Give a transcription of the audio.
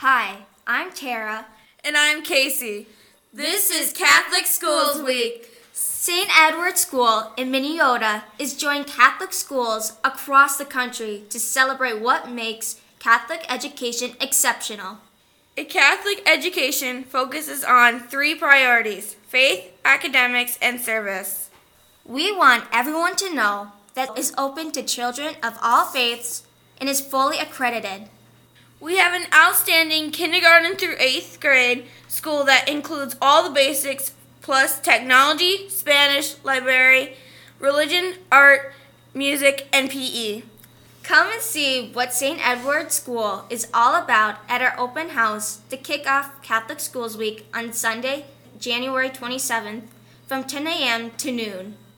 Hi, I'm Tara. And I'm Casey. This is Catholic Schools Week. St. Edward's School in Minneota is joining Catholic schools across the country to celebrate what makes Catholic education exceptional. A Catholic education focuses on 3 priorities: faith, academics, and service. We want everyone to know that it is open to children of all faiths and is fully accredited. We have an outstanding kindergarten through 8th grade school that includes all the basics plus technology, Spanish, library, religion, art, music, and PE. Come and see what St. Edward's School is all about at our open house to kick off Catholic Schools Week on Sunday, January 27th from 10 a.m. to noon.